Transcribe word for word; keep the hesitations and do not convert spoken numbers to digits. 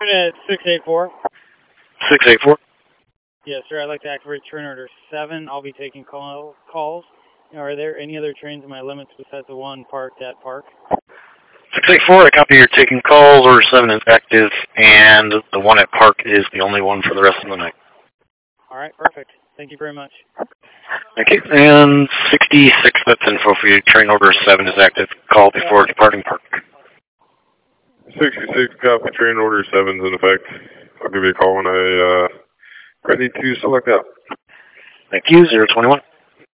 Unit six eight four. six eight four. Yes, sir. I'd like to activate train order seven. I'll be taking call, calls. Are there any other trains in my limits besides the one parked at Park? six eight four, I copy you're taking calls. Order seven is active, and the one at Park is the only one for the rest of the night. All right, perfect. Thank you very much. Thank you. And sixty-six, that's info for you. Train order seven is active. Call before departing Park. sixty-six, copy. Train order seven's in effect. I'll give you a call when I uh, ready to select out. Thank you. zero twenty-one.